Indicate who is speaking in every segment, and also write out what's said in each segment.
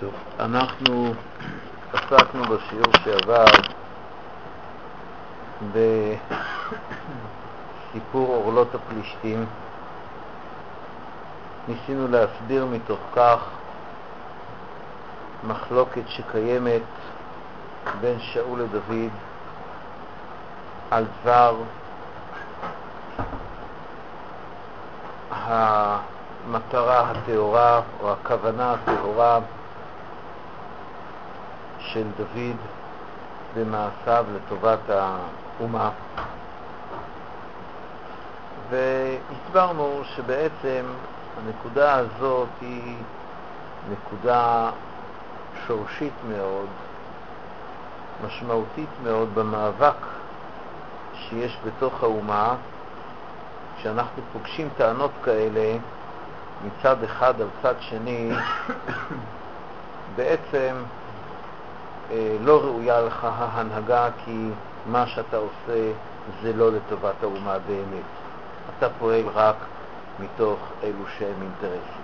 Speaker 1: טוב, אנחנו עסקנו בשיעור שעבר בסיפור אורלות הפלישתים. ניסינו להסביר מתוך כך מחלוקת שקיימת בין שאול לדוד על דבר המטרה הטהורה או הכוונה הטהורה של דוד במעשיו לטובת האומה, והסברנו שבעצם הנקודה הזאת היא נקודה שורשית מאוד, משמעותית מאוד במאבק שיש בתוך האומה. כשאנחנו פוגשים טענות כאלה מצד אחד על צד שני, בעצם לא ראויה לך ההנהגה, כי מה שאתה עושה זה לא לטובת האומה באמת. אתה פועל רק מתוך אלו שהם אינטרסים.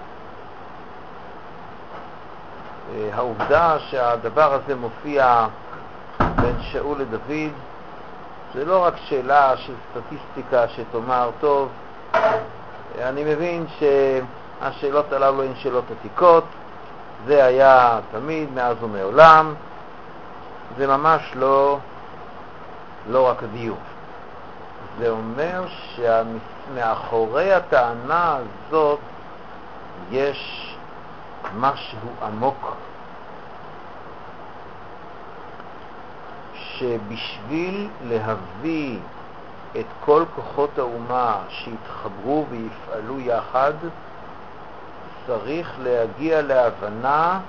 Speaker 1: העובדה שהדבר הזה מופיע בין שאול לדוד זה לא רק שאלה של סטטיסטיקה שתאמר, טוב, אני מבין שהשאלות הללו הן שאלות עתיקות, זה היה תמיד מאז ומעולם, זה ממש לא רק הדיוק. זה אומר שמאחורי הטענה הזאת יש משהו עמוק, שבשביל להביא את כל כוחות האומה שיתחברו ויפעלו יחד, צריך להגיע להבנה,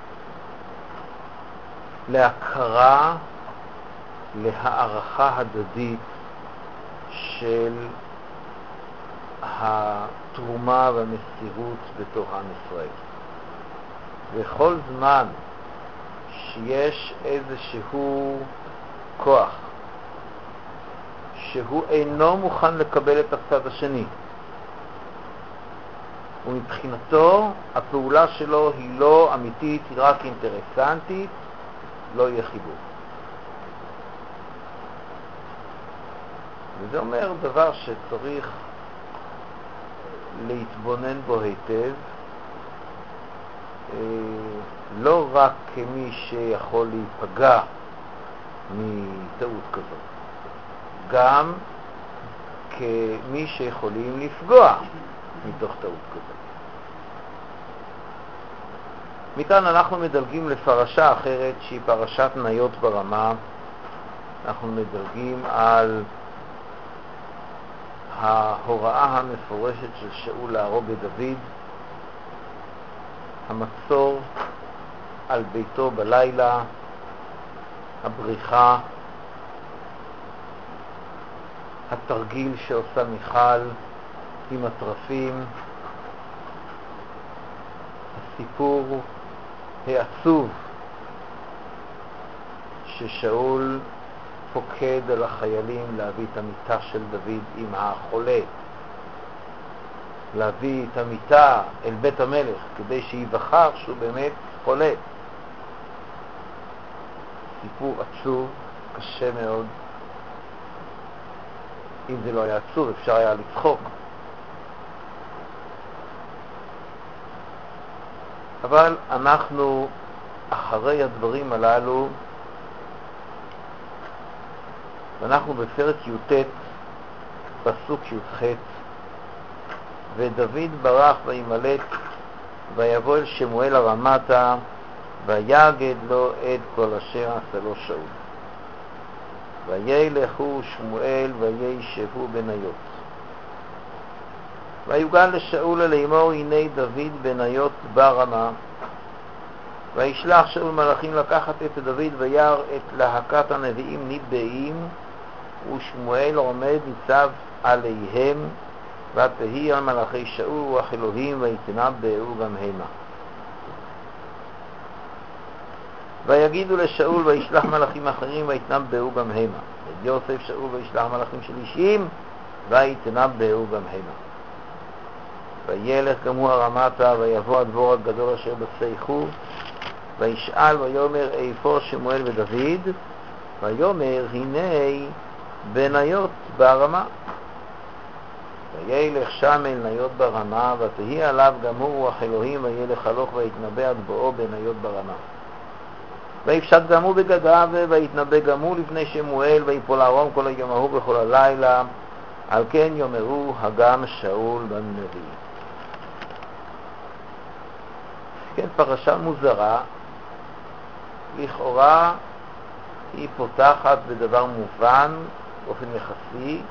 Speaker 1: להכרה, להערכה הדדית של התרומה והמסירות בתוך עם ישראל. וכל זמן שיש איזשהו כוח שהוא אינו מוכן לקבל את הצד השני, ומבחינתו הפעולה שלו היא לא אמיתית, היא רק אינטרסנטית, לא יהיה חיבור. וזה אומר דבר שצריך להתבונן בו היטב, לא רק כמי שיכול להיפגע מטעות כזאת, גם כמי שיכולים לפגוע מתוך טעות כזאת. מכאן אנחנו מדלגים לפרשה אחרת שהיא פרשת ניות ברמה. אנחנו מדלגים על ההוראה המפורשת של שאול להרוג את דוד, המצור על ביתו בלילה, הבריחה, התרגיל שעושה מיכל עם הטרפים, הסיפור העצוב ששאול פוקד על החיילים להביא את המיטה של דוד עם החולה, להביא את המיטה אל בית המלך כדי שיבחר שהוא באמת חולה. סיפור עצוב, קשה מאוד. אם זה לא היה עצוב אפשר היה לצחוק, אבל אנחנו אחרי הדברים הללו, ואנחנו בפרק י"ט פסוק י"ח, ודוד ברח וימלט ויבוא אל שמואל הרמתה ויגד לו את כל אשר עשה לו שאול. וילכו שמואל וישבו בניות. ויוגל לשאול לאמור, הנה דוד בניות ברמה. וישלח שאול מלאכים לקחת את דוד וירא את להקת הנביאים ניבאים, ושמואל עומד ניצב עליהם, ותהי על מלאכי שאול רוח אלוהים, ויתנבאו גם המה. ויגידו לשאול וישלח מלאכים אחרים, ויתנבאו גם המה. את יוסף שאול וישלח מלאכים של אישים, ויתנבאו גם המה. וילך גם הוא הרמתה, ויבוא הדבור הגדול אשר בסייחו, וישאל ויאמר איפה שמואל ודוד, ויאמר הנה בניות ברמה. וילך שם אל ניות ברמה, ותהי עליו גמור רוח אלוהים, וילך הלוך ויתנבא עד בואו בניות ברמה. ויפשט גמו בגדיו, ויתנבא גמו לפני שמואל, ויפול ארום כל היום ההוא בכל הלילה, על כן יאמרו הגם שאול בן נבי. כן, פרשה מוזרה, לכאורה היא פותחת בדבר מובן באופן יחסי.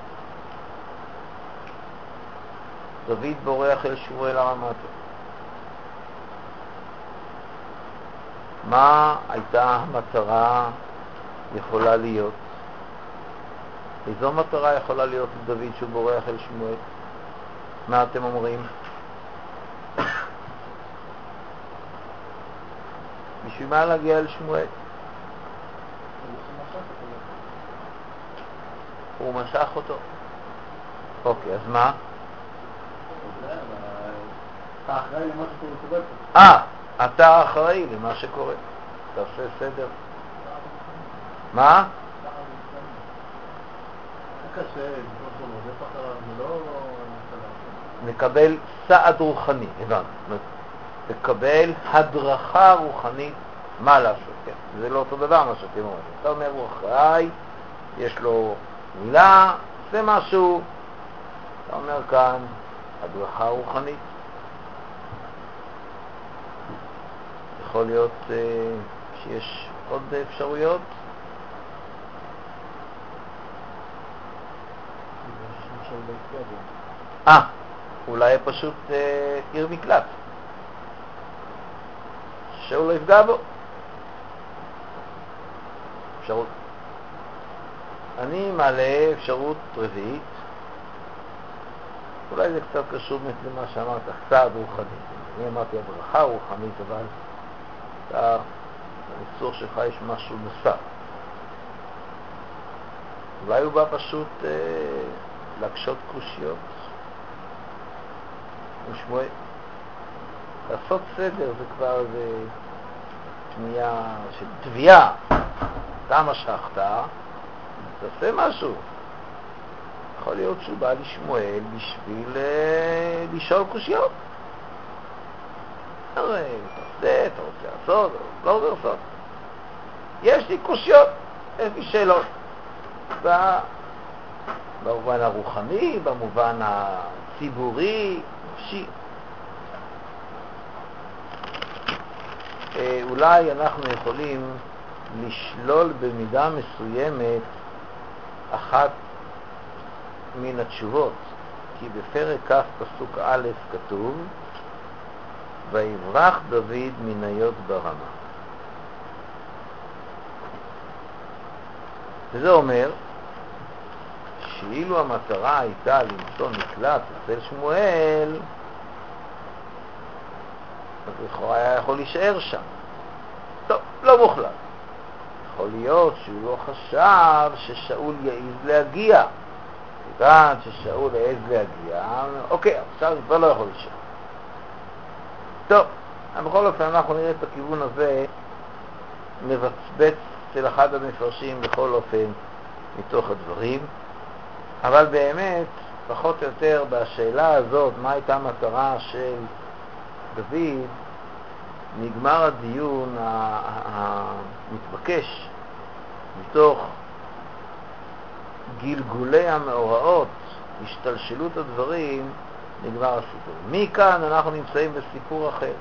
Speaker 1: דוד בורח אל שמואל הרמתה. מה הייתה המטרה יכולה להיות? איזו מטרה יכולה להיות לדוד שהוא בורח אל שמואל? מה אתם אומרים? בשביל מה להגיע אל שמואל? הוא משך אותו. אוקיי, אז מה?
Speaker 2: אתה אחראי למה שקורה פה.
Speaker 1: אתה אחראי למה שקורה. תעשה סדר. מה?
Speaker 2: זה קשה, זה פחד, זה לא...
Speaker 1: מקבל סעד רוחני, הבנת. מקבל הדרכה רוחנית מה לעשות. כן. זה לא אותו דבר מה שאתם אומרים. אתה אומר הוא אחראי, יש לו מילה, זה משהו. אתה אומר כאן הדרכה רוחנית. יכול להיות שיש עוד אפשרויות. אולי פשוט עיר מקלט. שהוא לא יפגע בו. אפשרות. אני מעלה אפשרות רביעית. אולי זה קצת קשור למה שאמרת, סעד רוחני. אני אמרתי הדרכה רוחנית, אבל בניסוח שלך יש משהו נוסף. אולי הוא בא פשוט להקשות קושיות עם שמואל. לעשות סדר זה כבר פנייה של תביעה. אתה משכת, תעשה משהו. יכול להיות שהוא בא לשמואל בשביל לשאול קושיות. אתה רוצה לעשות, לא רוצה לעשות. יש לי קושיות, יש לי שאלות. במובן הרוחני, במובן הציבורי, נפשי. אולי אנחנו יכולים לשלול במידה מסוימת אחת מן התשובות, כי בפרק כ' פסוק א' כתוב ויברח דוד מניות ברמה. וזה אומר שאילו המטרה הייתה למצוא מקלט אצל שמואל, אז לכאורה היה יכול להישאר שם. טוב, לא מוחלט. יכול להיות שהוא לא חשב ששאול יעיז להגיע. כיוון ששאול יעיז להגיע, אוקיי, עכשיו כבר לא יכול להישאר. טוב, בכל אופן אנחנו נראה את הכיוון הזה מבצבץ של אחד המפרשים בכל אופן מתוך הדברים. אבל באמת, פחות או יותר בשאלה הזאת, מה הייתה המטרה של דוד, נגמר הדיון המתבקש מתוך גלגולי המאורעות, השתלשלות הדברים, נגמר הסיפור. מכאן אנחנו נמצאים בסיפור אחר.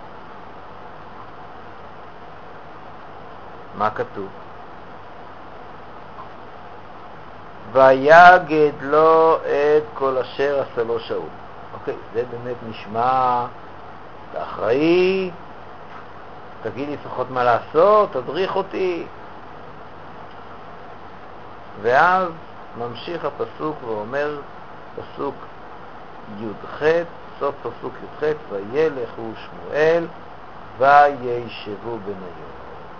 Speaker 1: מה כתוב? ויגד לו את כל אשר עשה לו שאול. אוקיי, זה באמת נשמע, אתה אחראי, תגיד לי לפחות מה לעשות, תדריך אותי. ואז ממשיך הפסוק ואומר, פסוק י"ח, סוף פסוק י"ח, וילכו שמואל וישבו בניות.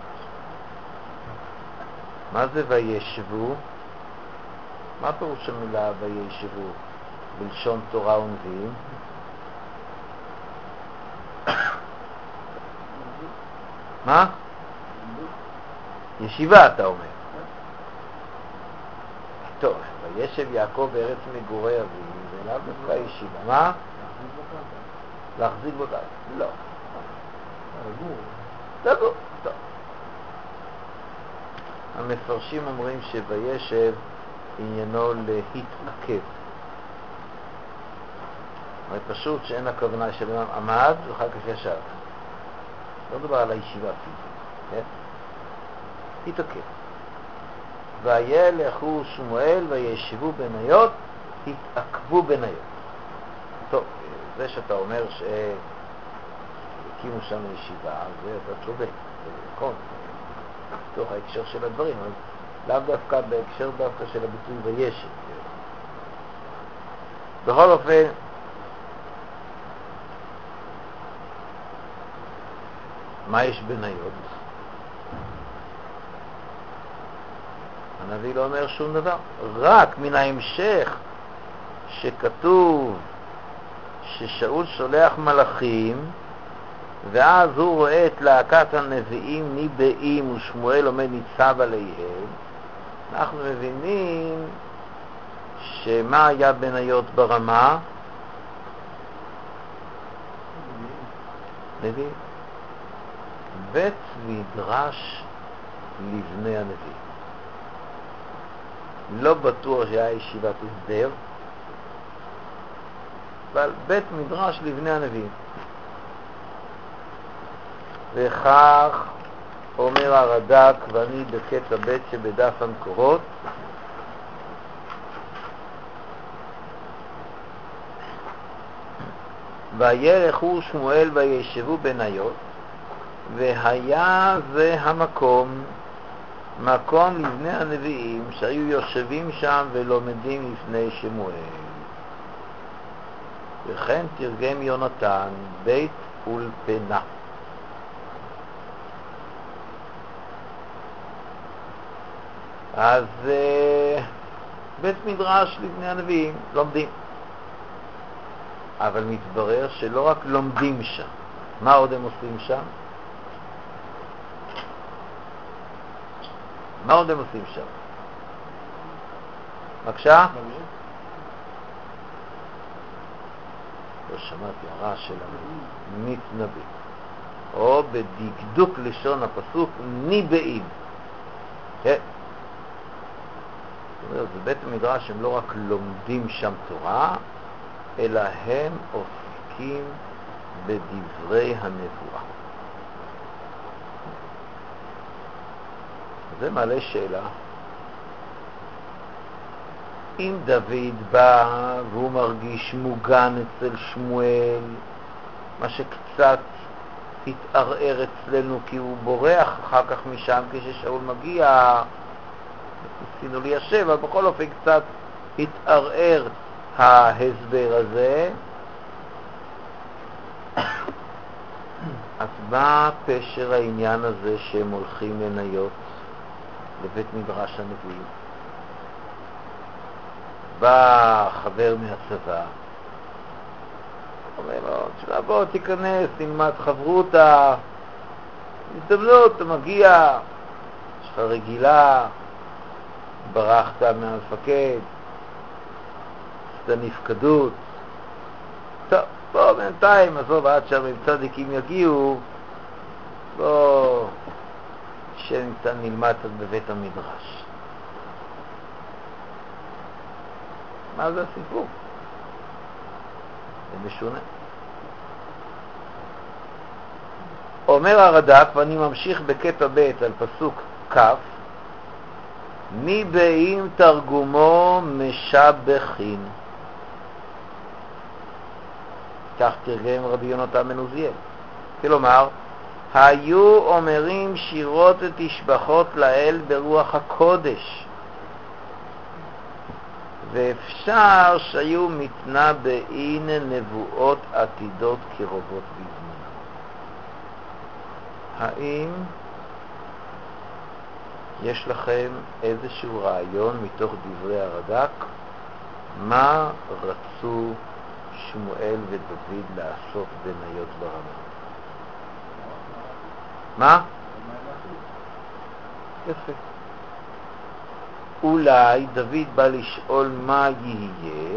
Speaker 1: מה זה וישבו? מה פירוש המילה וישבו בלשון תורה ונביאים? מה? ישיבה אתה אומר. טוב, וישב יעקב בארץ מגורי אביו, זה לאו דווקא ישיבה. מה? להחזיק בקרקע. לא. לגור. טוב. המפרשים אומרים שוישב עניינו להתעכב. אבל פשוט שאין הכוונה שבן עמד ואחר כך ישב. לא מדובר על הישיבה פיזית, כן? התעכב. וילכו שמואל וישבו בניות, התעכבו בניות. טוב, זה שאתה אומר שהקימו שם ישיבה, זה אתה צודק, זה נכון, בתוך ההקשר של הדברים, אבל לאו דווקא בהקשר דווקא של הביטוי וישב. בכל אופן, מה יש בניות? הנביא לא אומר שום דבר, רק מן ההמשך שכתוב ששאול שולח מלאכים ואז הוא רואה את להקת הנביאים ניבאים ושמואל עומד ניצב עליהם, אנחנו מבינים שמה היה בניות ברמה? נביא. בית מדרש לבני הנביא. לא בטוח שהיה ישיבת הסדר, אבל בית מדרש לבני הנביא. וכך אומר הרד"ק, ואני בקטע ב' שבדף המקורות, וילכו שמואל וישבו בניות, והיה זה המקום, מקום לבני הנביאים שהיו יושבים שם ולומדים לפני שמואל. וכן תרגם יונתן בית אולפנה. אז בית מדרש לבני הנביאים לומדים, אבל מתברר שלא רק לומדים שם, מה עוד הם עושים שם? מה עוד הם עושים שם? בבקשה? לא שמעתי הרעש של מתנבאים, או בדקדוק לשון הפסוק ניבאים. כן, זאת אומרת, בבית המדרש הם לא רק לומדים שם תורה, אלא הם עוסקים בדברי הנבואה. זה מעלה שאלה. אם דוד בא והוא מרגיש מוגן אצל שמואל, מה שקצת התערער אצלנו כי הוא בורח אחר כך משם כששאול מגיע, ניסינו ליישב, אבל בכל אופן קצת התערער ההסבר הזה. אז מה פשר העניין הזה שהם הולכים לניות לבית מדרש הנביאים? בא חבר מהצבא, אומר לו, תשמע, בוא תיכנס, תלמד חברותה, הזדמנות, אתה מגיע, יש לך רגילה, ברחת מהמפקד, עשת נפקדות, טוב, בוא בינתיים, עזוב עד שם עם צדיקים יגיעו, בוא שניתן נלמד בבית המדרש. מה זה הסיפור? זה משונה. אומר הרד"ק, ואני ממשיך בקטע ב' על פסוק כ', ניבאים תרגומו משבחין. כך תרגם רבי יונתן בן עוזיאל. כלומר, היו אומרים שירות ותשבחות לאל ברוח הקודש, ואפשר שהיו מתנבאים נבואות עתידות קרובות בזמן. האם יש לכם איזשהו רעיון מתוך דברי הרד"ק מה רצו שמואל ודוד לעשות בניות ברמה? מה? יפה. אולי דוד בא לשאול מה יהיה,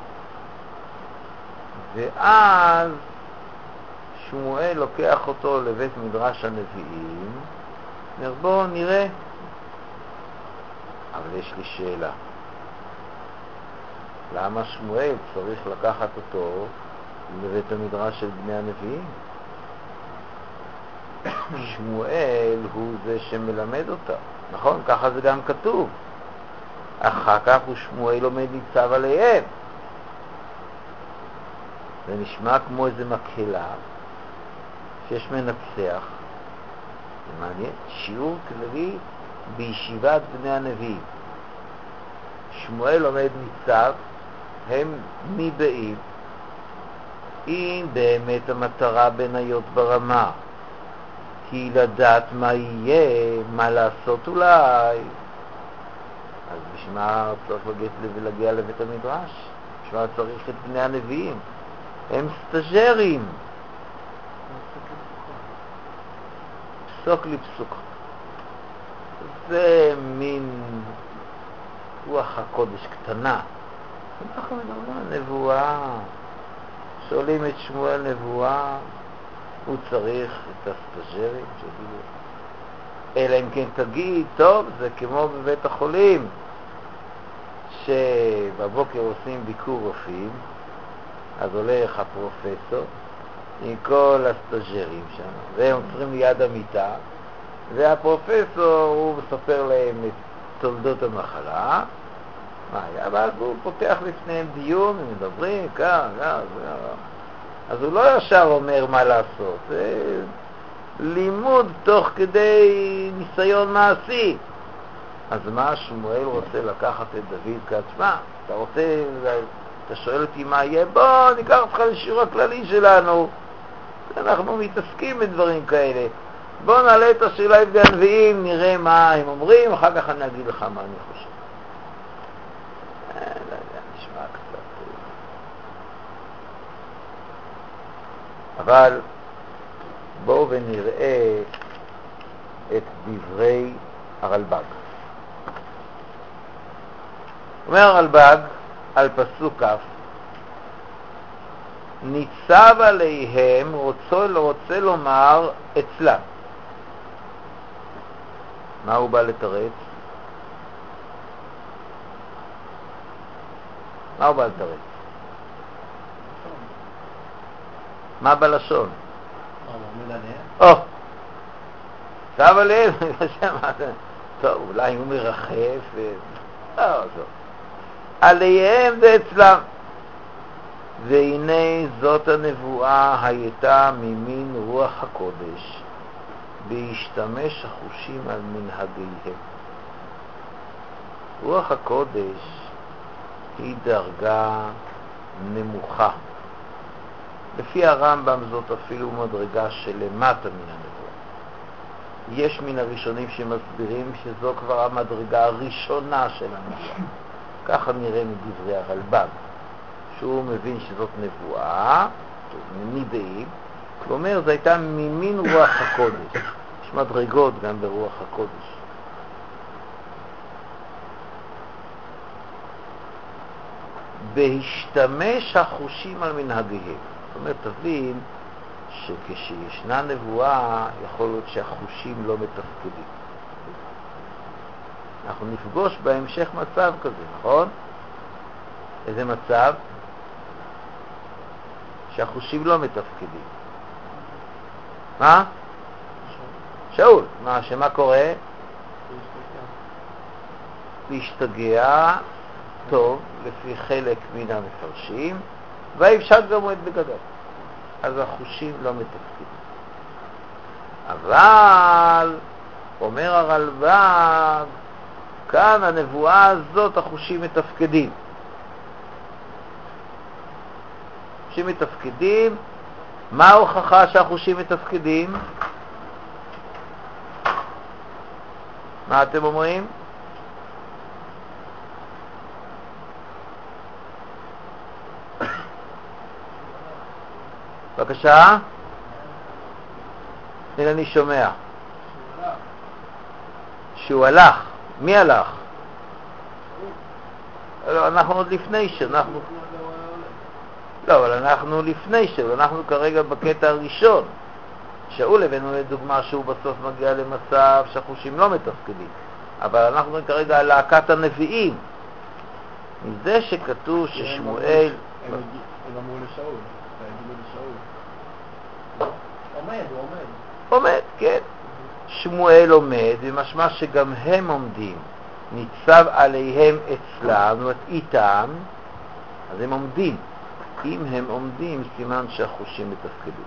Speaker 1: ואז שמואל לוקח אותו לבית מדרש הנביאים, אומר בוא נראה. אבל יש לי שאלה, למה שמואל צריך לקחת אותו לבית המדרש של בני הנביאים? שמואל הוא זה שמלמד אותה, נכון? ככה זה גם כתוב. אחר כך הוא שמואל עומד ניצב עליהם. זה נשמע כמו איזה מקהלה שיש מנצח. זה מעניין, שיעור כללי בישיבת בני הנביאים. שמואל עומד ניצב, הם ניבאים. אם באמת המטרה בניות ברמה היא לדעת מה יהיה, מה לעשות אולי, אז בשביל צריך להגיע לבית המדרש? בשביל צריך את בני הנביאים? הם סטאז'רים. פסוק לפסוק. זה מין רוח הקודש קטנה. אנחנו מדברים על נבואה. שואלים את שמואל נבואה, הוא צריך את הסטאז'רים שיגידו. אלא אם כן תגיד, טוב, זה כמו בבית החולים, שבבוקר עושים ביקור רופאים, אז הולך הפרופסור עם כל הסטאז'רים שם, והם עוצרים ליד המיטה, והפרופסור הוא מספר להם את תולדות המחלה, ואז הוא פותח לפניהם דיון, הם מדברים, אז הוא לא ישר אומר מה לעשות, זה לימוד תוך כדי ניסיון מעשי. אז מה שמואל רוצה לקחת את דוד כעצמה? אתה שואל אותי מה יהיה? בוא ניקח אותך לשיעור הכללי שלנו, אנחנו מתעסקים בדברים כאלה. בוא נעלה את השאלה לבני הנביאים, נראה מה הם אומרים, אחר כך אני אגיד לך מה אני חושב. לא יודע, נשמע קצת. אבל בואו ונראה את דברי הרלב"ג. אומר הרלב"ג על פסוק כ', ניצב עליהם, רוצה לומר אצלם. מה הוא בא לתרץ? מה הוא בא לתרץ? מה בלשון? ניצב עליהם, טוב, אולי הוא מרחף, עליהם ואצלם. והנה זאת הנבואה הייתה ממין רוח הקודש, בהשתמש החושים על מנהגיהם. רוח הקודש היא דרגה נמוכה. לפי הרמב"ם זאת אפילו מדרגה שלמטה מן הנבואה. יש מן הראשונים שמסבירים שזו כבר המדרגה הראשונה של הנבואה. ככה נראה מדברי הרלב"ג, שהוא מבין שזאת נבואה, ניבאים, כלומר זו הייתה ממין רוח הקודש. יש מדרגות גם ברוח הקודש. בהשתמש החושים על מנהגיהם. זאת אומרת, תבין שכשישנה נבואה יכול להיות שהחושים לא מתפקדים. אנחנו נפגוש בהמשך מצב כזה, נכון? איזה מצב? שהחושים לא מתפקדים. מה? שאול. שמה קורה? להשתגע, טוב, לפי חלק מן המפרשים, ויפשט ומועד בגדול. אז החושים לא מתפקדים. אבל, אומר הרלב"ג, כאן הנבואה הזאת החושים מתפקדים. החושים מתפקדים, מה ההוכחה שהחושים מתפקדים? מה אתם אומרים? בבקשה? הנה אני שומע. שהוא הלך. מי הלך? לא, אנחנו עוד לפני שאנחנו... לא, אבל אנחנו לפני אנחנו כרגע בקטע הראשון. שאול הבאנו לדוגמה שהוא בסוף מגיע למצב שהחושים לא מתפקדים. אבל אנחנו כרגע על להקת הנביאים. מזה שכתוב ששמואל...
Speaker 2: הם אמרו לשאול, והגידו לשאול.
Speaker 1: עומד, כן. שמואל עומד, ומשמע שגם הם עומדים. ניצב עליהם אצלם, זאת אומרת איתם, אז הם עומדים. אם הם עומדים, סימן שהחושים מתפקדים.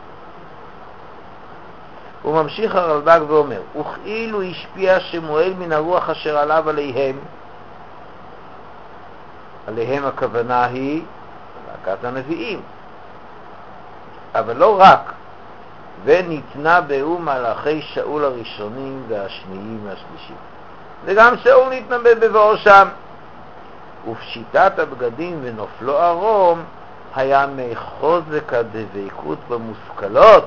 Speaker 1: הוא ממשיך הרלב"ג ואומר, וכאילו השפיע שמואל מן הרוח אשר עליו עליהם, עליהם הכוונה היא להקת הנביאים, אבל לא רק, וניתנה בהו מלאכי שאול הראשונים והשניים והשלישים. וגם שאול נתנבא בבואו שם. ופשיטת הבגדים ונופלו ערום היה מחוזק הדבקות במושכלות.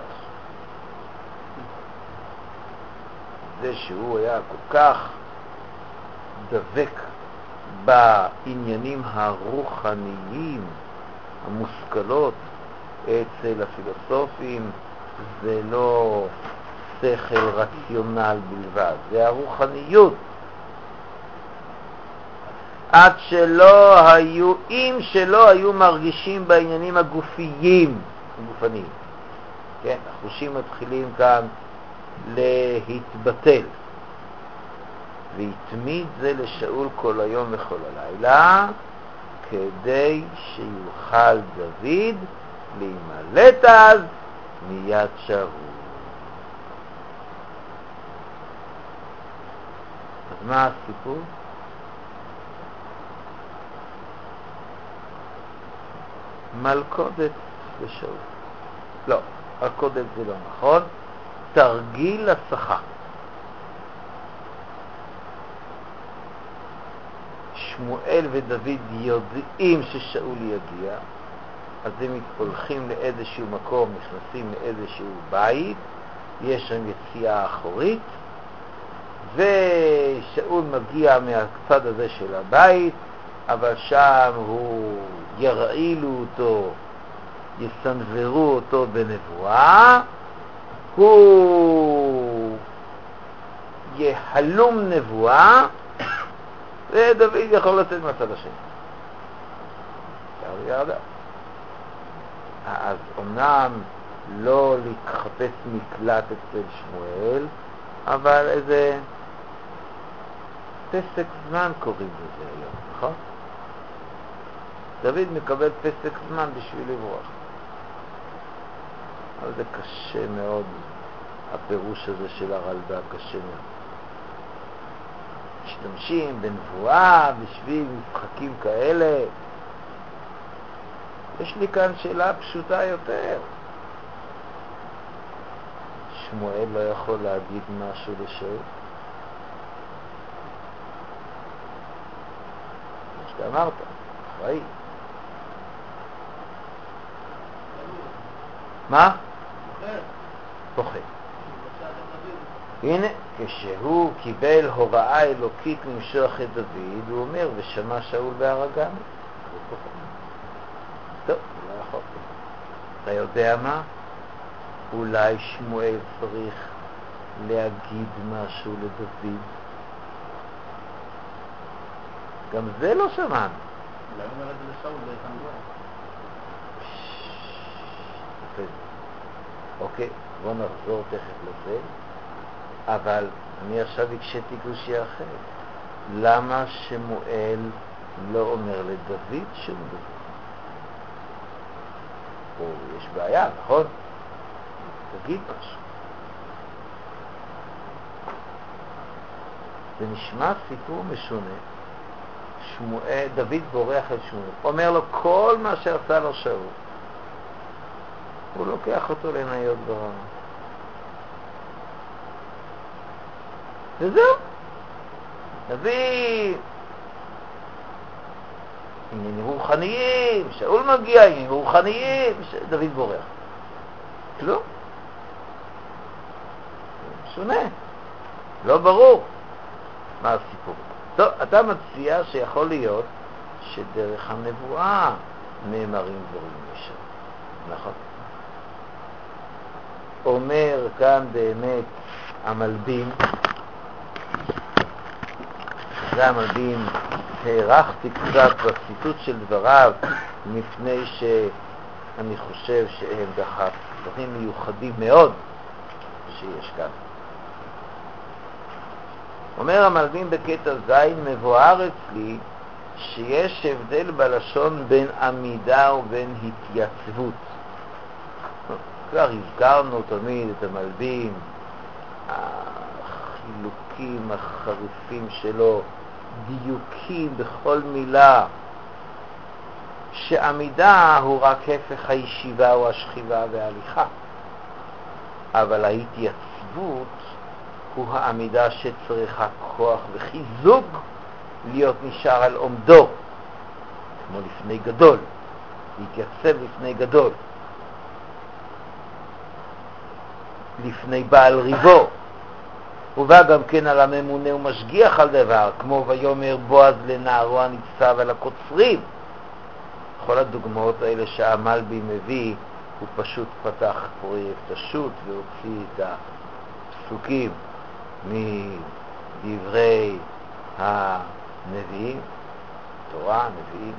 Speaker 1: זה שהוא היה כל כך דבק בעניינים הרוחניים, המושכלות, אצל הפילוסופים זה לא שכל רציונל בלבד, זה הרוחניות. עד שלא היו, אם שלא היו מרגישים בעניינים הגופניים, כן, החושים מתחילים כאן להתבטל. והתמיד זה לשאול כל היום וכל הלילה, כדי שיוכל דוד להימלט אז מיד שאול. אז מה הסיפור? מלכודת לשאול. לא, מלכודת זה לא נכון. תרגיל הסחה. שמואל ודוד יודעים ששאול יגיע, אז הם הולכים לאיזשהו מקום, נכנסים לאיזשהו בית, יש שם יציאה אחורית, ושאול מגיע מהצד הזה של הבית, אבל שם הוא ירעילו אותו, יסנברו אותו בנבואה, הוא יחלום נבואה, ודוד יכול לצאת מהצד השני. ירדה. אז אומנם לא לחפש מקלט אצל שמואל, אבל איזה פסק זמן קוראים לזה היום, נכון? דוד מקבל פסק זמן בשביל לברוח. אבל זה קשה מאוד, הפירוש הזה של הרלב"ג קשה מאוד. משתמשים בנבואה בשביל משחקים כאלה. יש לי כאן שאלה פשוטה יותר. שמואל לא יכול להגיד משהו לשאול? כמו שאתה אמרת, אחראי. מה? פוחד. הנה, כשהוא קיבל הוראה אלוקית למשוך את דוד, הוא אומר, ושמע שאול בהר הגמל. הוא פוחד. טוב, הוא לא יכול. אתה יודע מה? אולי שמואל צריך להגיד משהו לדוד. גם זה לא שמענו.
Speaker 2: אולי אומר את זה לשאול, זה כמובן.
Speaker 1: אוקיי, בוא נחזור תכף לזה, אבל אני עכשיו הקשיתי קושיה אחרת. למה שמואל לא אומר לדוד שום דבר? או יש בעיה, נכון? תגיד משהו. זה נשמע סיפור משונה. דוד בורח אל שמואל, אומר לו כל מה שעשה לו שאול. הוא לוקח אותו לניות ברמה. וזהו. נביא עניינים רוחניים, שאול מגיע עניינים רוחניים, דוד בורח. כלום. שונה, לא ברור מה הסיפור. טוב, אתה מציע שיכול להיות שדרך הנבואה נאמרים דברים משם, נכון? אומר כאן באמת המלבים, זה המלבים, הערכתי קצת בציטוט של דבריו, מפני שאני חושב שהם דברים מיוחדים מאוד שיש כאן. אומר המלבים בקטע זין, מבואר אצלי שיש הבדל בלשון בין עמידה ובין התייצבות. כבר הזכרנו תמיד את המלבים, החילוקים החריפים שלו, דיוקים בכל מילה, שעמידה הוא רק הפך הישיבה או השכיבה וההליכה, אבל ההתייצבות הוא העמידה שצריכה כוח וחיזוק להיות נשאר על עומדו, כמו לפני גדול, להתייצב לפני גדול, לפני בעל ריבו. ובא גם כן על הממונה ומשגיח על דבר, כמו ויאמר בועז לנערו הניצב על הקוצרים. כל הדוגמאות האלה שהמלבי מביא, הוא פשוט פתח פרויקט השו"ת והוציא את הפסוקים מדברי הנביאים, תורה, נביאים.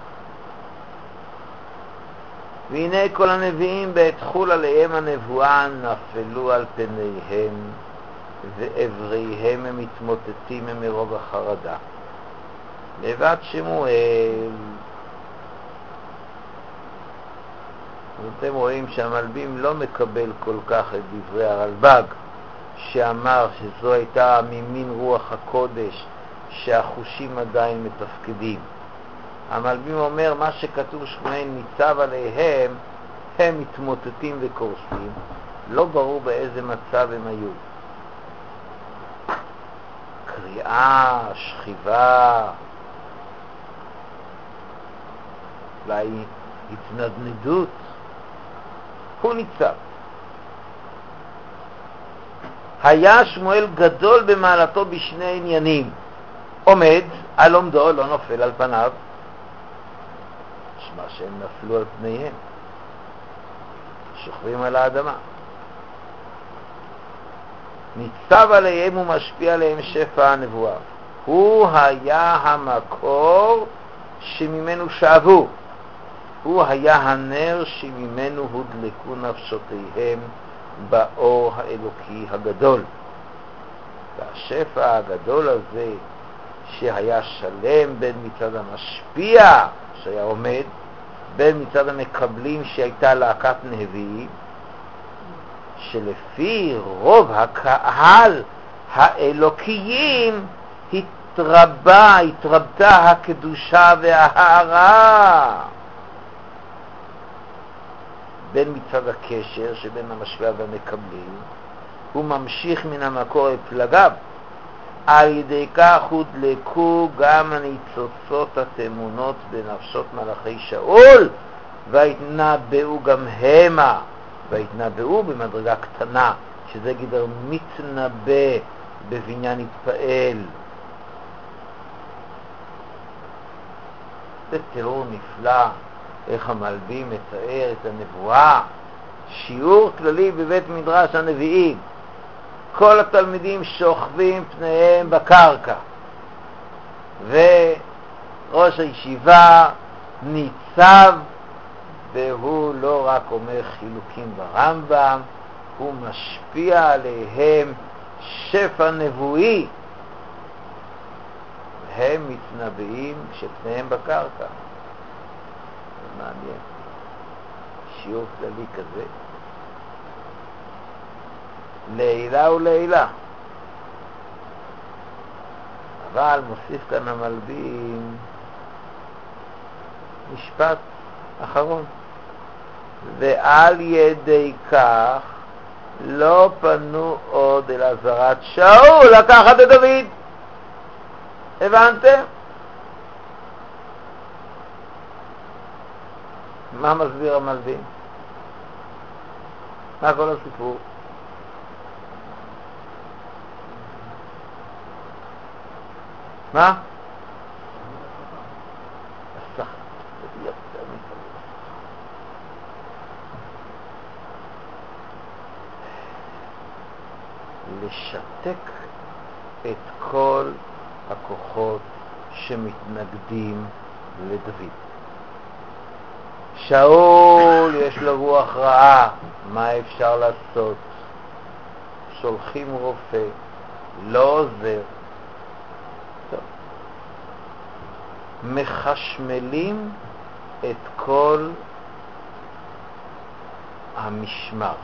Speaker 1: והנה כל הנביאים בעת חול עליהם הנבואה נפלו על פניהם, ועבריהם הם מתמוטטים מרוב החרדה. לבד שמואל. אתם רואים שהמלבים לא מקבל כל כך את דברי הרלב"ג, שאמר שזו הייתה ממין רוח הקודש, שהחושים עדיין מתפקדים. המלבים אומר מה שכתוב שמואל ניצב עליהם, הם מתמוטטים וקורסים, לא ברור באיזה מצב הם היו. קריאה, שכיבה, אולי התנדנדות, הוא ניצב. היה שמואל גדול במעלתו בשני עניינים, עומד על עומדו, לא נופל על פניו, שמה שהם נפלו על פניהם, שוכבים על האדמה. ניצב עליהם ומשפיע עליהם שפע הנבואה. הוא היה המקור שממנו שאבו, הוא היה הנר שממנו הודלקו נפשותיהם באור האלוקי הגדול. והשפע הגדול הזה שהיה שלם בין מצד המשפיע שהיה עומד, בין מצד המקבלים שהייתה להקת נביאים, שלפי רוב הקהל האלוקיים התרבתה הקדושה וההארה. בין מצד הקשר שבין המשפיע והמקבלים, הוא ממשיך מן המקור את פלגיו. על ידי כך הודלקו גם הניצוצות התמונות בנפשות מלאכי שאול, והתנבאו גם המה, והתנבאו במדרגה קטנה, שזה גדר מתנבא בבניין התפעל. זה תיאור נפלא איך המלבים מתאר את הנבואה. שיעור כללי בבית מדרש הנביאים, כל התלמידים שוכבים פניהם בקרקע, וראש הישיבה ניצב, והוא לא רק אומר חילוקים ברמב"ם, הוא משפיע עליהם שפע נבואי, והם מתנבאים כשפניהם בקרקע. זה מעניין, שיעור כללי כזה, לילה ולילה. אבל מוסיף כאן המלבים משפט אחרון, ועל ידי כך לא פנו עוד אל עזרת שאול לקחת את דוד. הבנתם? מה מסביר המלבים? מה כל הסיפור? מה? השכר. לשתק את כל הכוחות שמתנגדים לדוד. שאול יש לו רוח רעה, מה אפשר לעשות? שולחים רופא, לא עוזר. טוב. מחשמלים את כל המשמר,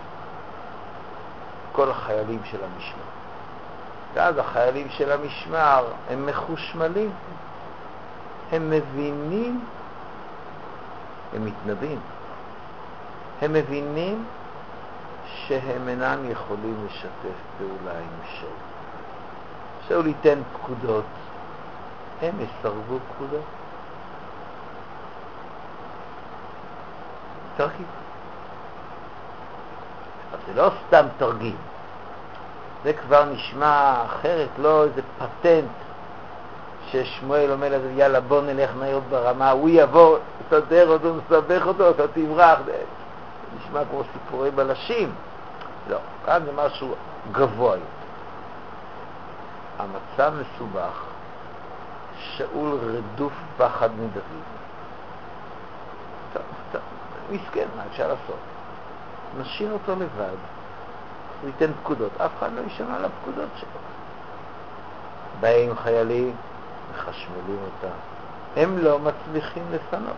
Speaker 1: כל החיילים של המשמר. ואז החיילים של המשמר הם מחושמלים, הם מבינים, הם מתנדים, הם מבינים שהם אינם יכולים לשתף פעולה עם שאול. שאול ייתן פקודות, הם יסרבו פקודות. תרגיל. זה לא סתם תרגיל, זה כבר נשמע אחרת, לא איזה פטנט ששמואל אומר לזה, יאללה בוא נלך נעיות ברמה, הוא יבוא, תסדר אותו, מסבך אותו, אתה תברח. זה נשמע כמו סיפורי בלשים. לא, כאן זה משהו גבוה יותר. המצב מסובך, שאול רדוף פחד מדוד. טוב, מסכן, מה אפשר לעשות? נשאיר אותו לבד, הוא ייתן פקודות, אף אחד לא ישמע על הפקודות שלו. באים חיילים, מחשמלים אותם, הם לא מצליחים לפנות.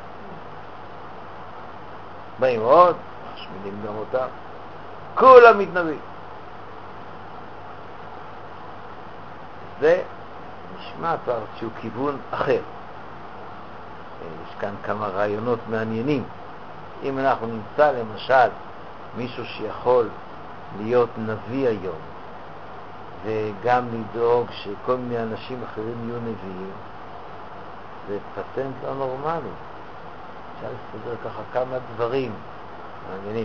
Speaker 1: באים עוד, מחשמלים גם אותם, כולם מתנבים. זה נשמע כבר שהוא כיוון אחר. יש כאן כמה רעיונות מעניינים. אם אנחנו נמצא למשל מישהו שיכול להיות נביא היום וגם לדאוג שכל מיני אנשים אחרים יהיו נביאים, זה פטנט לא נורמלי. אפשר לסדר ככה כמה דברים מעניינים.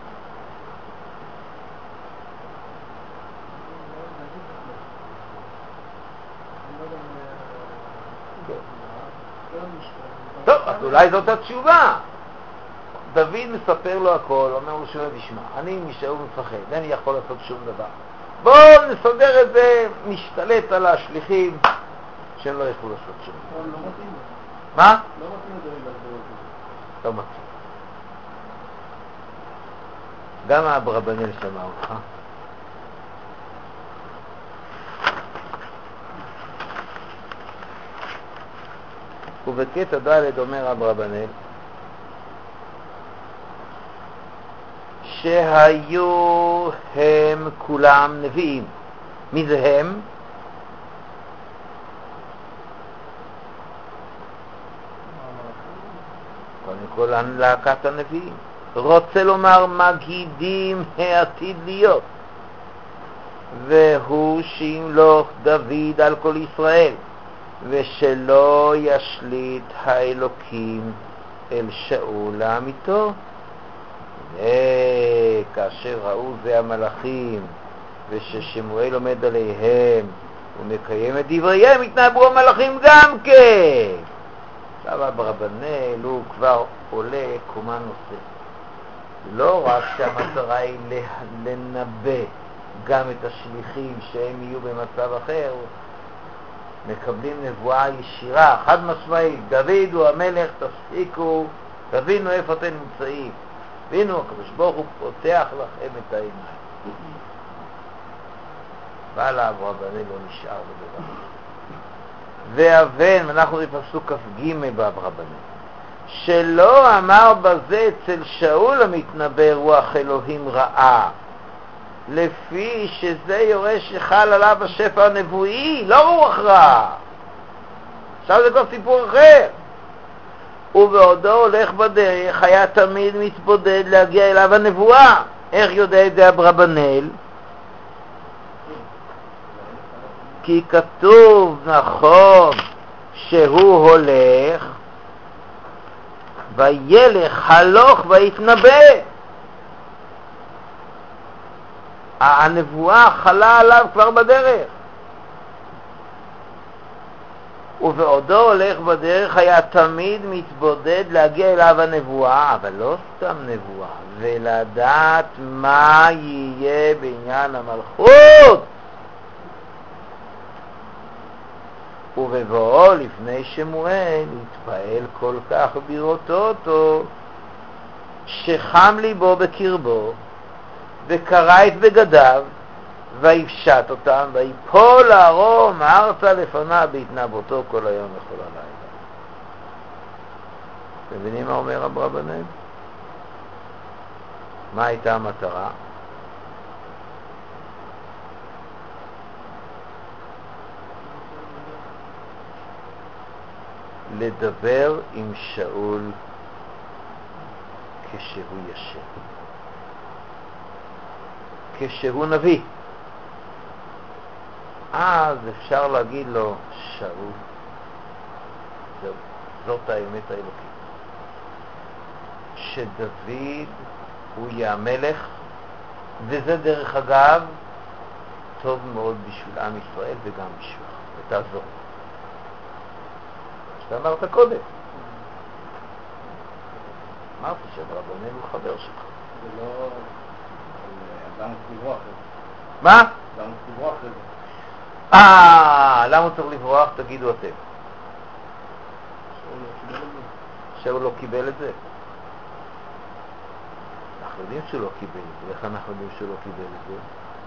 Speaker 1: טוב, אז אולי זאת התשובה. דוד מספר לו הכל, אומר לו שאול, תשמע, אני משאול מפחד, אני יכול לעשות שום דבר. בואו נסדר את זה, נשתלט על השליחים שהם לא יכולו לעשות שום דבר.
Speaker 2: לא מתאים.
Speaker 1: מה?
Speaker 2: לא מתאים את זה להסביר את זה.
Speaker 1: לא מתאים. גם אברבנאל שמע אותך. ובקטע ד' אומר אברבנאל שהיו הם כולם נביאים. מי זה הם? קודם כל להקת הנביאים. רוצה לומר מגידים העתיד להיות, והוא שימלוך דוד על כל ישראל, ושלא ישליט האלוקים אל שאול לעמיתו. כאשר ראו זה המלאכים וששמואל עומד עליהם ומקיים את דבריהם, התנהגו המלאכים גם כן. עכשיו אברבנאל הוא כבר עולה קומה נוספת. לא רק שהמטרה היא לנבא גם את השליחים שהם יהיו במצב אחר, מקבלים נבואה ישירה, חד משמעית, דוד הוא המלך, תפסיקו, תבינו איפה אתם נמצאים. והנה הקדוש ברוך הוא פותח לכם את העיניים. אבל אברבנאל לא נשאר בדבר. ואבן, אנחנו בפסוק כ"ג באברבנאל, שלא אמר בזה אצל שאול המתנבא רוח אלוהים רעה, לפי שזה יורש שחל עליו השפע הנבואי, לא רוח רע. עכשיו זה כבר סיפור אחר. ובעודו הולך בדרך היה תמיד מתבודד להגיע אליו הנבואה. איך יודע את זה אברבנאל? כי כתוב נכון שהוא הולך וילך הלוך ויתנבא. הנבואה חלה עליו כבר בדרך. ובעודו הולך בדרך היה תמיד מתבודד להגיע אליו הנבואה, אבל לא סתם נבואה, ולדעת מה יהיה בעניין המלכות. ובבואו לפני שמואל התפעל כל כך בראותו אותו, שחם ליבו בקרבו, וקרע את בגדיו, ויפשט אותם, ויפול הערום ארצה לפניו בהתנבאותו כל היום וכל הלילה. אתם מבינים מה אומר אברבנאל? מה הייתה המטרה? לדבר עם שאול כשהוא ישן, כשהוא נביא. אז אפשר להגיד לו, שאול, זאת האמת האלוקית, שדוד הוא יהיה המלך, וזה דרך אגב טוב מאוד בשביל עם ישראל וגם בשבילך, ותעזור. שאתה אמרת קודם. אמרתי שאברבנאל הוא חבר שלך.
Speaker 2: זה לא... אדם לברוח את זה.
Speaker 1: מה?
Speaker 2: אדם לברוח את זה.
Speaker 1: למה הוא צריך לברוח? תגידו אתם. שאול לא קיבל את זה. אנחנו יודעים שהוא לא קיבל את זה. איך אנחנו יודעים שהוא לא קיבל את זה?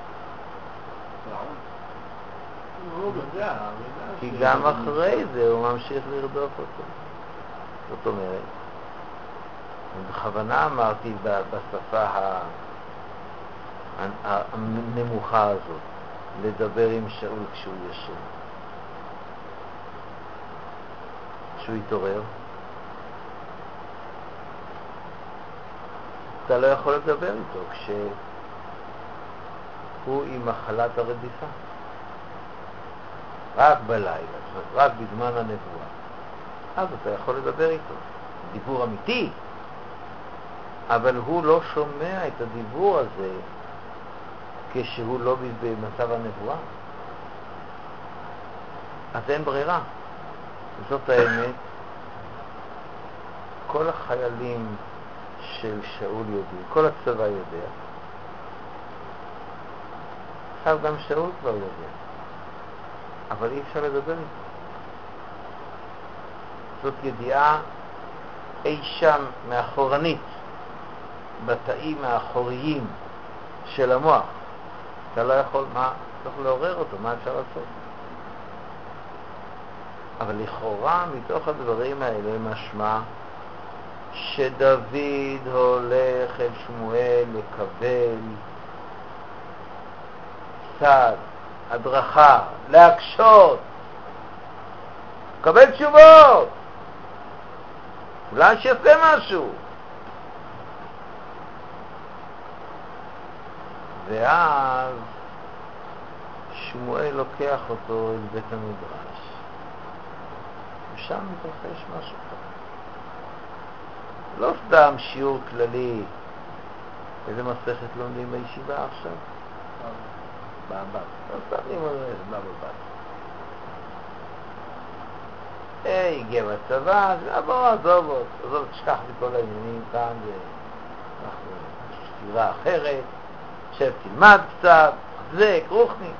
Speaker 1: כי גם אחרי זה הוא ממשיך לרדוף אותו. זאת אומרת, בכוונה אמרתי בשפה הנמוכה הזאת, לדבר עם שאול כשהוא ישן. כשהוא יתעורר, אתה לא יכול לדבר איתו כשהוא עם מחלת הרדיפה. רק בלילה, רק בזמן הנבואה. אז אתה יכול לדבר איתו. דיבור אמיתי, אבל הוא לא שומע את הדיבור הזה כשהוא לא במצב הנבואה. אז אין ברירה. זאת האמת. כל החיילים של שאול יודעים, כל הצבא יודע. עכשיו גם שאול כבר יודע. אבל אי אפשר לדבר איתו. זאת ידיעה אי שם מאחורנית, בתאים האחוריים של המוח. אתה לא יכול, צריך לעורר אותו, מה אפשר לעשות? אבל לכאורה מתוך הדברים האלה משמע שדוד הולך אל שמואל לקבל צד, הדרכה, להקשות, לקבל תשובות, אולי שיעשה משהו. ואז שמואל לוקח אותו אל בית המדרש, ושם מתרחש משהו כזה. לא סתם שיעור כללי. איזה מסכת לומדים בישיבה עכשיו? בבא. לא סתם לימוד בבא. הגיע בצבא, עזוב, תשכח מכל העניינים כאן, אנחנו סתירה אחרת, שב תלמד קצת, זה, רוחני.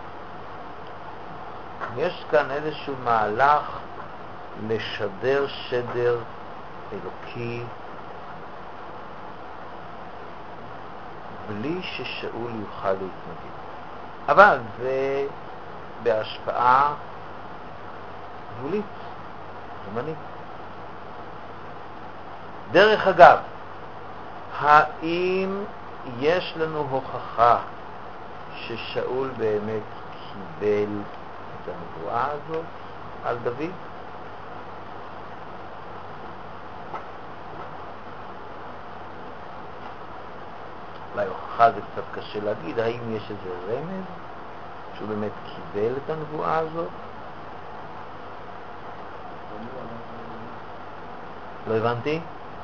Speaker 1: יש כאן איזשהו מהלך לשדר שדר אלוקי בלי ששאול יוכל להתנגד. אבל זה בהשפעה גבולית, זמנית. דרך אגב, האם יש לנו הוכחה ששאול באמת קיבל את הנבואה הזאת על דוד? אולי הוכחה זה קצת קשה להגיד, האם יש איזה רמז שהוא באמת קיבל את הנבואה הזאת? לא הבנתי?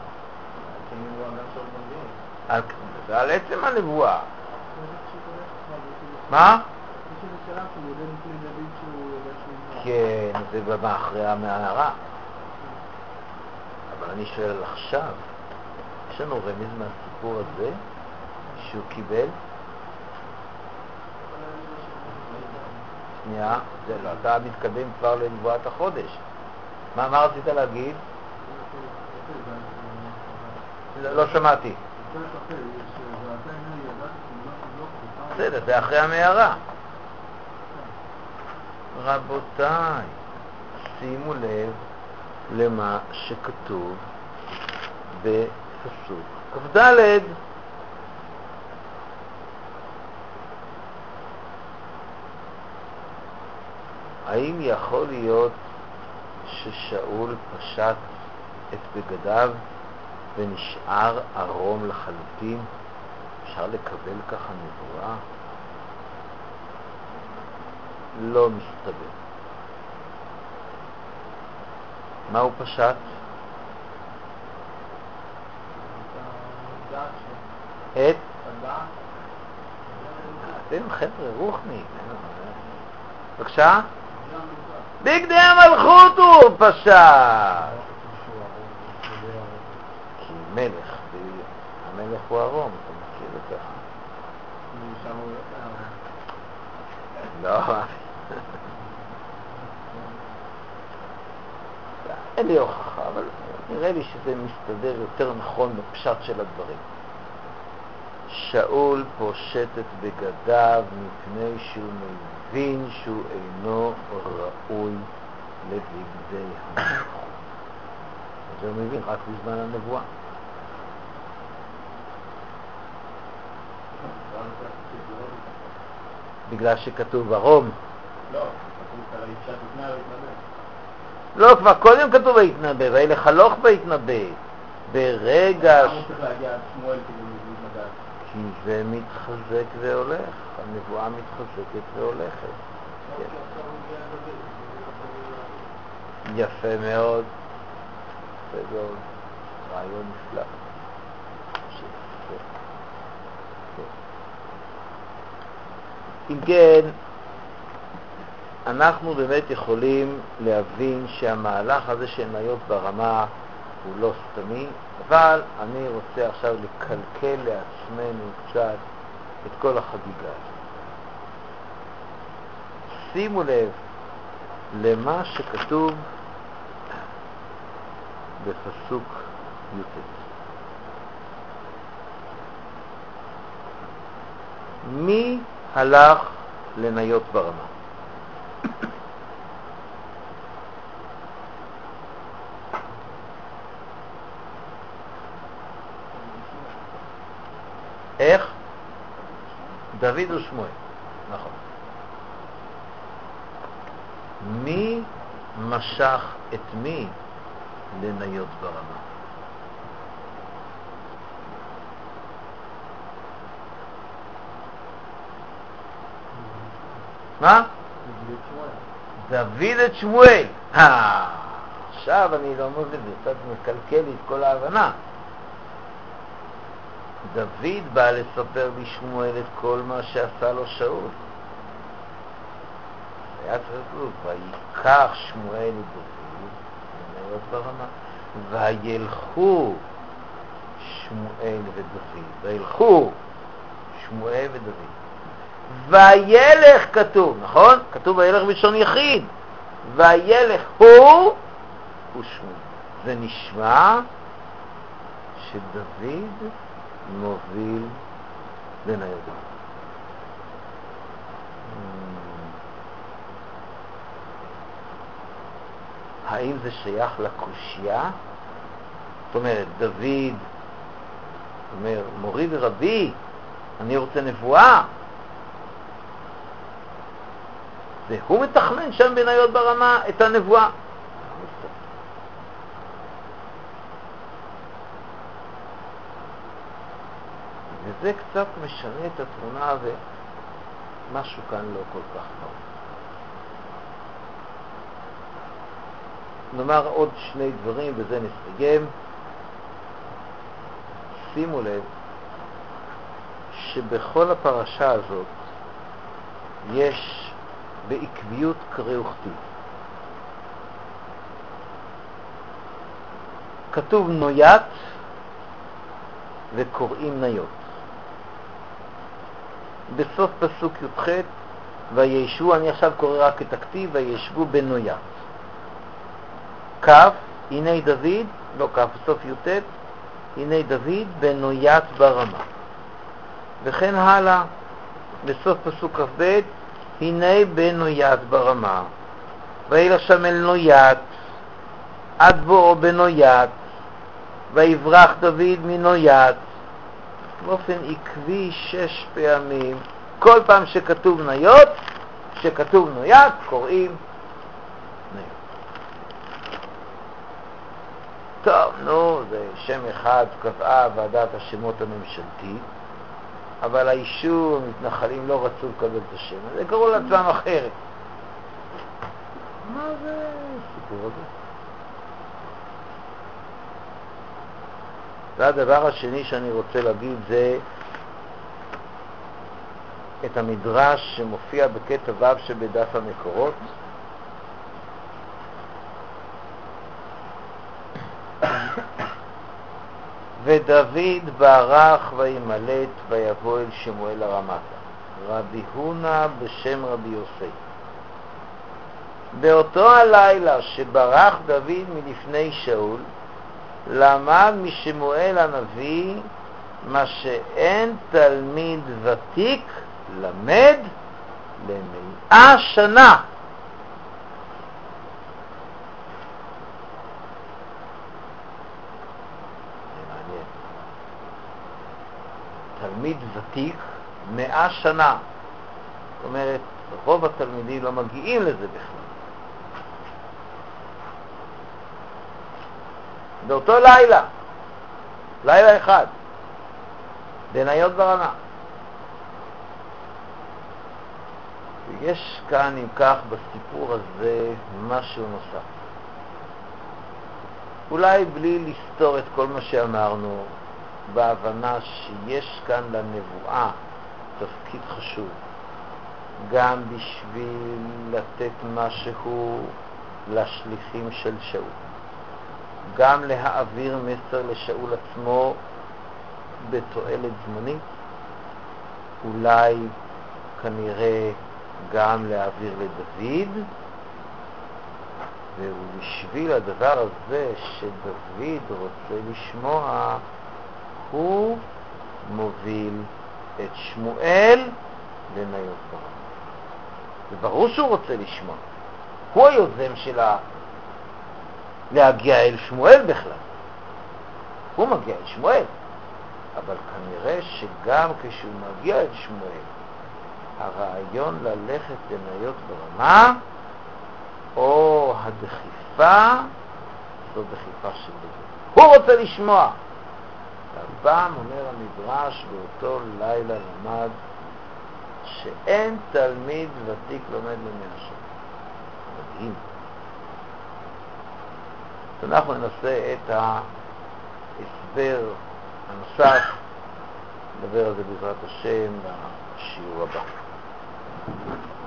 Speaker 1: זה על עצם הנבואה. מה? כן, זה בא אחרי המערה. אבל אני שואל עכשיו, יש לנו רמיז מהסיפור הזה שהוא קיבל? שנייה, זה לא, אתה מתקדם כבר לנבואת החודש. מה רצית להגיד? לא שמעתי. בסדר, זה אחרי המערה. רבותיי, שימו לב למה שכתוב בפסוק כ"ד. האם יכול להיות ששאול פשט את בגדיו ונשאר ערום לחלוטין? אפשר לקבל ככה נבואה? לא מסתבר. מה הוא פשט? את? אתם חבר'ה רוחני. בבקשה? בגדי המלכות הוא פשט. כי מלך, המלך הוא ערום, אתה מכיר את זה? לא. אין לי הוכחה, אבל נראה לי שזה מסתדר יותר נכון בפשט של הדברים. שאול פושט את בגדיו מפני שהוא מבין שהוא אינו ראוי לבגדי המלכות. זה הוא מבין רק בזמן הנבואה. בגלל שכתוב ערום.
Speaker 2: לא, כתוב על האישה תתנה להתנבא.
Speaker 1: לא, כבר קודם כתוב להתנבא, וילך הלוך בהתנבא. ברגע
Speaker 2: למה הוא צריך להגיע עד שמואל כדי להתנבא?
Speaker 1: כי זה מתחזק והולך, הנבואה מתחזקת והולכת. יפה מאוד. זה רעיון נפלא. אם כן, אנחנו באמת יכולים להבין שהמהלך הזה של ניות ברמה הוא לא סתמי, אבל אני רוצה עכשיו לקלקל לעצמנו קצת את כל החגיגה הזאת. שימו לב למה שכתוב בפסוק י"ט. מי הלך לניות ברמה? איך? דוד ושמואל. נכון. מי משך את מי לניות ברמה? מה? דוד את שמואל. עכשיו אני לא מבין, זה קצת מקלקל לי את כל ההבנה. דוד בא לספר לשמואל את כל מה שעשה לו שאול. היה צריך לכתוב, ויקח שמואל את דוד לניות ברמה, וילכו שמואל ודוד, וילכו שמואל ודוד, וילך כתוב, נכון? כתוב וילך בלשון יחיד, וילך הוא ושמואל. זה נשמע שדוד מוביל לניות ברמה. האם זה שייך לקושיה? זאת אומרת, דוד אומר, מורי ורבי, אני רוצה נבואה. והוא מתכנן שם בניות ברמה את הנבואה. וזה קצת משנה את התמונה ומשהו כאן לא כל כך ברור. נאמר עוד שני דברים וזה נסיים. שימו לב שבכל הפרשה הזאת יש בעקביות קרא וכתיב. כתוב נוית וקוראים ניות. בסוף פסוק י"ח, וישבו, אני עכשיו קורא רק את הכתיב, וישבו בנוית. כף, הנה דוד, לא כף, בסוף י"ט, הנה דוד בנוית ברמה. וכן הלאה, בסוף פסוק כ"ב, הנה בנוית ברמה. וילך שם אל נוית, עד בואו בנוית, ויברח דוד מנוית. באופן עקבי 6 פעמים, כל פעם שכתוב ניות, שכתוב נוית, קוראים ניות. טוב, נו, זה שם אחד קבעה ועדת השמות הממשלתית, אבל האישור, המתנחלים לא רצו לקבל את השם, אז הם קראו לעצמם אחרת. מה זה הסיפור הזה? והדבר השני שאני רוצה להגיד זה את המדרש שמופיע בקטע ו' שבדף המקורות. ודוד ברח וימלט ויבוא אל שמואל הרמתה, רבי הונא בשם רבי יוסי. באותו הלילה שברח דוד מלפני שאול, למד משמואל הנביא מה שאין תלמיד ותיק למד ל100 שנה. זה מעניין. תלמיד ותיק 100 שנה. זאת אומרת, רוב התלמידים לא מגיעים לזה בכלל. באותו לילה, לילה אחד, בניות ברמה. ויש כאן, אם כך, בסיפור הזה משהו נוסף. אולי בלי לסתור את כל מה שאמרנו, בהבנה שיש כאן לנבואה תפקיד חשוב, גם בשביל לתת משהו לשליחים של שאול, גם להעביר מסר לשאול עצמו בתועלת זמנית, אולי כנראה גם להעביר לדוד, ובשביל הדבר הזה שדוד רוצה לשמוע, הוא מוביל את שמואל לניות ברמה. זה ברור שהוא רוצה לשמוע. הוא היוזם שלה להגיע אל שמואל בכלל. הוא מגיע אל שמואל. אבל כנראה שגם כשהוא מגיע אל שמואל, הרעיון ללכת לניות ברמה, או הדחיפה, זו דחיפה של דוד. הוא רוצה לשמוע. והפעם אומר המדרש, באותו לילה למד שאין תלמיד ותיק לומד ל100 שנה. מדהים. אנחנו ננסה את ההסבר הנוסף, נדבר על זה בעזרת השם בשיעור הבא.